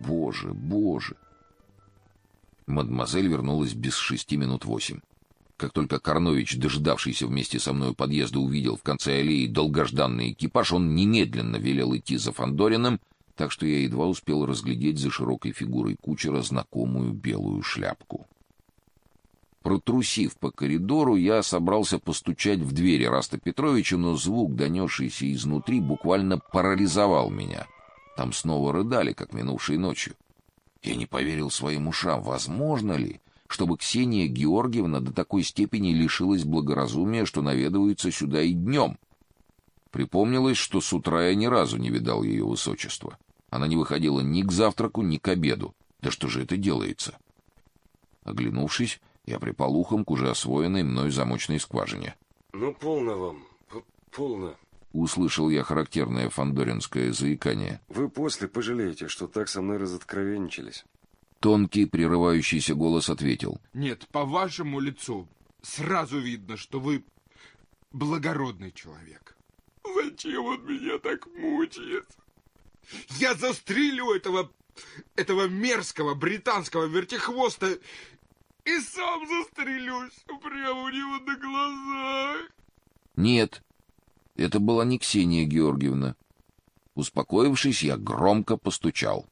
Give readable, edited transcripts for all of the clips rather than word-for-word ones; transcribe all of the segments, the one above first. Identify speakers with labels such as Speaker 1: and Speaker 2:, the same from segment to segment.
Speaker 1: боже, боже. Мадемуазель вернулась без 8:06. Как только Карнович, дожидавшийся вместе со мной у подъезда, увидел в конце аллеи долгожданный экипаж, он немедленно велел идти за Фандориным, так что я едва успел разглядеть за широкой фигурой кучера знакомую белую шляпку. Протрусив по коридору, я собрался постучать в дверь Ираста Петровича, но звук, донесшийся изнутри, буквально парализовал меня. Там снова рыдали, как минувшей ночью. Я не поверил своим ушам. Возможно ли, чтобы Ксения Георгиевна до такой степени лишилась благоразумия, что наведывается сюда и днем? Припомнилось, что с утра я ни разу не видал ее высочества. Она не выходила ни к завтраку, ни к обеду. Да что же это делается? Оглянувшись, я припал ухом к уже освоенной мной замочной скважине.
Speaker 2: Ну, полно вам, полно.
Speaker 1: Услышал я характерное фандоринское заикание.
Speaker 2: Вы после пожалеете, что так со мной разоткровенничались.
Speaker 1: Тонкий, прерывающийся голос ответил.
Speaker 3: Нет, по вашему лицу сразу видно, что вы благородный человек. Зачем он меня так мучает? Я застрелю этого мерзкого британского вертихвоста и сам застрелюсь прямо у него на глазах.
Speaker 1: Нет, это была не Ксения Георгиевна. Успокоившись, я громко постучал.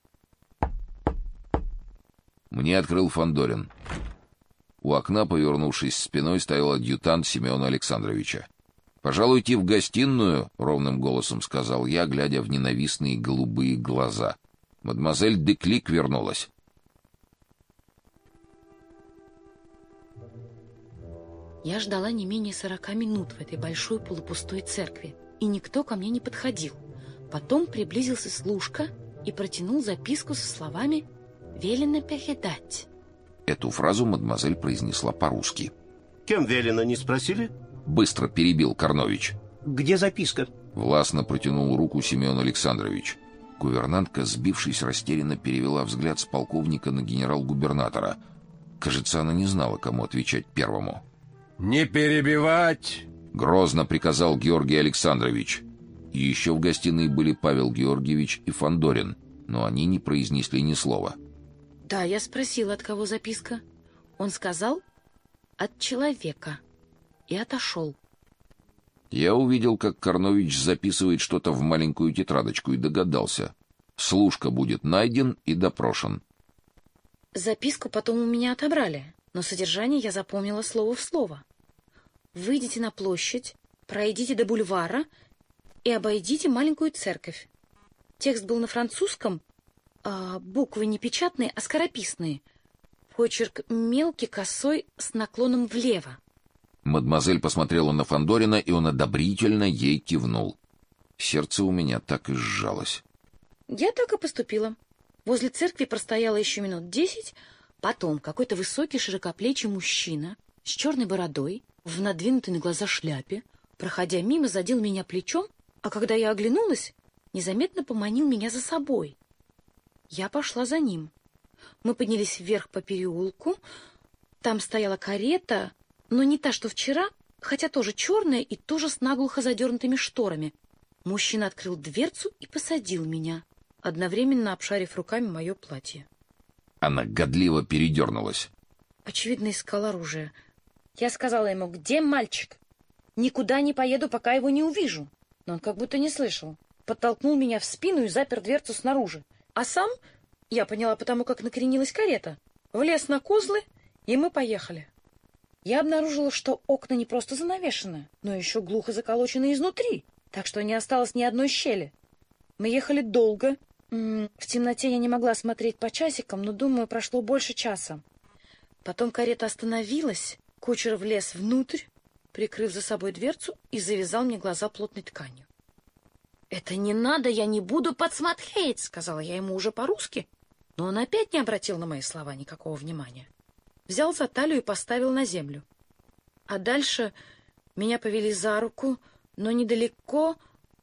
Speaker 1: Мне открыл Фандорин. У окна, повернувшись спиной, стоял адъютант Семена Александровича. «Пожалуйте в гостиную», — ровным голосом сказал я, глядя в ненавистные голубые глаза. Мадемуазель Деклик вернулась.
Speaker 4: Я ждала не менее 40 минут в этой большой полупустой церкви, и никто ко мне не подходил. Потом приблизился служка и протянул записку со словами «Велено передать».
Speaker 1: Эту фразу мадемуазель произнесла по-русски.
Speaker 5: Кем велено, не спросили?
Speaker 1: Быстро перебил Карнович.
Speaker 5: Где записка?
Speaker 1: Властно протянул руку Семен Александрович. Гувернантка, сбившись, растерянно перевела взгляд с полковника на генерал-губернатора. Кажется, она не знала, кому отвечать первому.
Speaker 6: «Не перебивать!»
Speaker 1: — грозно приказал Георгий Александрович. И еще в гостиной были Павел Георгиевич и Фандорин, но они не произнесли ни слова.
Speaker 4: Да, я спросила, от кого записка. Он сказал «от человека» и отошел.
Speaker 1: Я увидел, как Карнович записывает что-то в маленькую тетрадочку и догадался. Служка будет найден и допрошен.
Speaker 4: Записку потом у меня отобрали, но содержание я запомнила слово в слово. Выйдите на площадь, пройдите до бульвара и обойдите маленькую церковь. Текст был на французском, а буквы не печатные, а скорописные. Почерк мелкий, косой, с наклоном влево.
Speaker 1: Мадемуазель посмотрела на Фандорина, и он одобрительно ей кивнул. Сердце у меня так и сжалось.
Speaker 4: Я так и поступила. Возле церкви простояла еще минут 10, потом какой-то высокий широкоплечий мужчина с черной бородой, в надвинутой на глаза шляпе, проходя мимо, задел меня плечом, а когда я оглянулась, незаметно поманил меня за собой. Я пошла за ним. Мы поднялись вверх по переулку. Там стояла карета, но не та, что вчера, хотя тоже черная и тоже с наглухо задернутыми шторами. Мужчина открыл дверцу и посадил меня, одновременно обшарив руками мое платье.
Speaker 1: Она годливо передернулась.
Speaker 4: Очевидно, искал оружие. Я сказала ему: «Где мальчик? Никуда не поеду, пока его не увижу». Но он как будто не слышал. Подтолкнул меня в спину и запер дверцу снаружи. А сам, я поняла потому, как накренилась карета, влез на козлы, и мы поехали. Я обнаружила, что окна не просто занавешены, но еще глухо заколочены изнутри, так что не осталось ни одной щели. Мы ехали долго. В темноте я не могла смотреть по часикам, но, думаю, прошло больше часа. Потом карета остановилась, кучер влез внутрь, прикрыв за собой дверцу, и завязал мне глаза плотной тканью. «Это не надо, я не буду подсмотреть», — сказала я ему уже по-русски, но он опять не обратил на мои слова никакого внимания. Взял за талию и поставил на землю. А дальше меня повели за руку, но недалеко,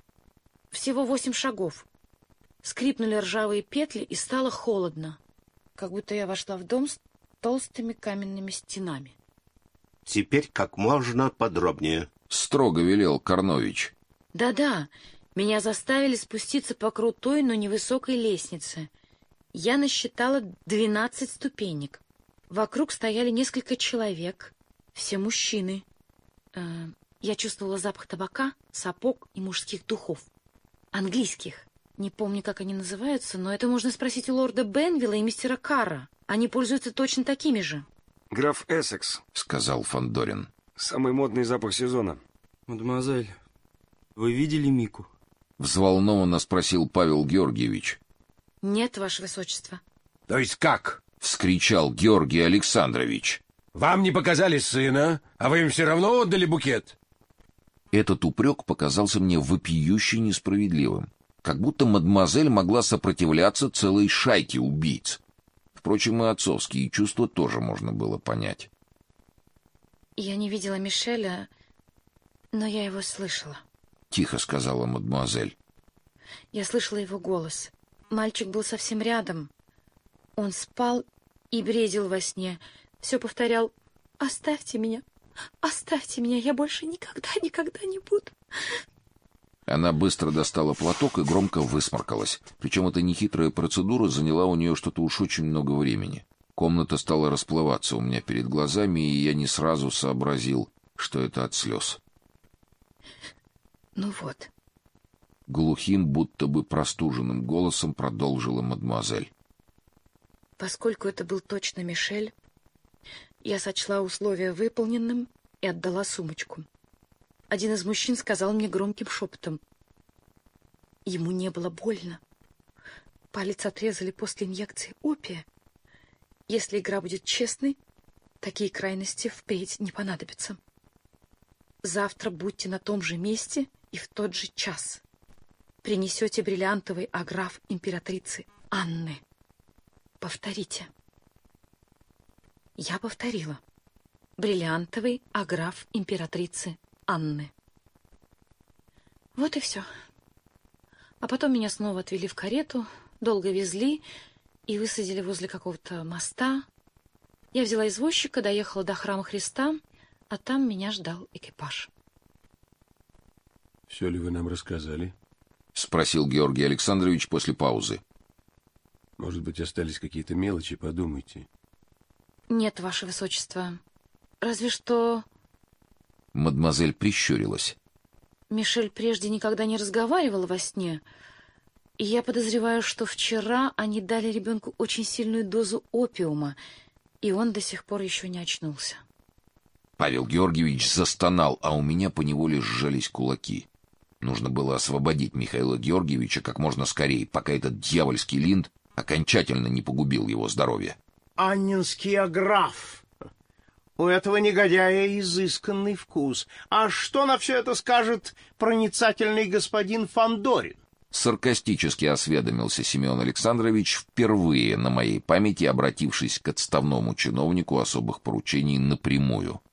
Speaker 4: всего 8 шагов. Скрипнули ржавые петли, и стало холодно, как будто я вошла в дом с толстыми каменными стенами.
Speaker 5: Теперь как можно подробнее.
Speaker 1: Строго велел Карнович.
Speaker 4: Да-да, меня заставили спуститься по крутой, но невысокой лестнице. Я насчитала 12 ступенек. Вокруг стояли несколько человек, все мужчины. Я чувствовала запах табака, сапог и мужских духов. Английских. Не помню, как они называются, но это можно спросить у лорда Бенвилла и мистера Карра. Они пользуются точно такими же.
Speaker 2: Граф Эссекс.
Speaker 1: — сказал Фандорин.
Speaker 2: Самый модный запах сезона.
Speaker 7: Мадемуазель, вы видели Мику?
Speaker 1: — взволнованно спросил Павел Георгиевич.
Speaker 4: — Нет, ваше высочество.
Speaker 6: — То есть как?
Speaker 1: — вскричал Георгий Александрович.
Speaker 6: — Вам не показали сына, а вы им все равно отдали букет?
Speaker 1: Этот упрек показался мне вопиюще несправедливым. Как будто мадемуазель могла сопротивляться целой шайке убийц. Впрочем, и отцовские чувства тоже можно было понять.
Speaker 4: Я не видела Мишеля, но я его слышала.
Speaker 1: — тихо сказала мадемуазель.
Speaker 4: Я слышала его голос. Мальчик был совсем рядом. Он спал и бредил во сне. Все повторял: «Оставьте меня, я больше никогда не буду».
Speaker 1: Она быстро достала платок и громко высморкалась. Причем эта нехитрая процедура заняла у нее что-то уж очень много времени. Комната стала расплываться у меня перед глазами, и я не сразу сообразил, что это от слез.
Speaker 4: Ну вот.
Speaker 1: Глухим, будто бы простуженным голосом продолжила мадемуазель.
Speaker 4: Поскольку это был точно Мишель, я сочла условие выполненным и отдала сумочку. Один из мужчин сказал мне громким шепотом: ему не было больно. Палец отрезали после инъекции опия. Если игра будет честной, такие крайности впредь не понадобятся. Завтра будьте на том же месте и в тот же час. Принесете бриллиантовый аграф императрицы Анны. Повторите. Я повторила. Бриллиантовый аграф императрицы Анны. Вот и все. А потом меня снова отвели в карету, долго везли и высадили возле какого-то моста. Я взяла извозчика, доехала до храма Христа, а там меня ждал экипаж.
Speaker 6: — Все ли вы нам рассказали?
Speaker 1: — спросил Георгий Александрович после паузы.
Speaker 6: — Может быть, остались какие-то мелочи, подумайте.
Speaker 4: — Нет, ваше высочество. Разве что...
Speaker 1: Мадемуазель прищурилась.
Speaker 4: Мишель прежде никогда не разговаривала во сне, и я подозреваю, что вчера они дали ребенку очень сильную дозу опиума, и он до сих пор еще не очнулся.
Speaker 1: Павел Георгиевич застонал, а у меня поневоле сжались кулаки. Нужно было освободить Михаила Георгиевича как можно скорее, пока этот дьявольский линд окончательно не погубил его здоровье.
Speaker 5: Аннинский аграф. У этого негодяя изысканный вкус. А что на все это скажет проницательный господин Фандорин?
Speaker 1: Саркастически осведомился Семен Александрович, впервые на моей памяти обратившись к отставному чиновнику особых поручений напрямую.